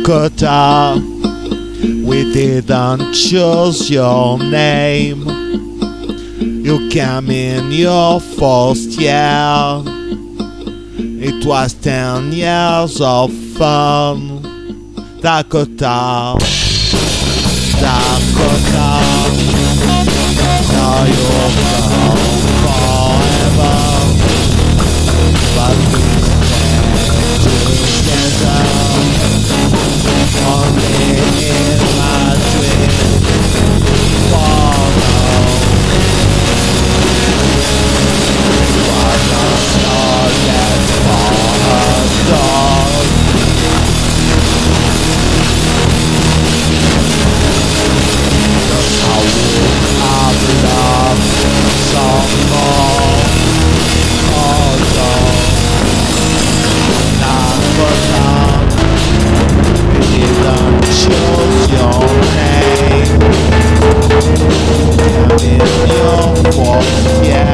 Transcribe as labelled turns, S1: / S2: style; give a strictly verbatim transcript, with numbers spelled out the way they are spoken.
S1: Dakota, we didn't choose your name. You came in your first year. It was ten years of fun. Dakota, Dakota, now you're gone forever, but we stand together, only in my dreams. Follow, but not forget for us all. I would have loved some more. Although Dakota, we didn't choose your name. Came in your first year.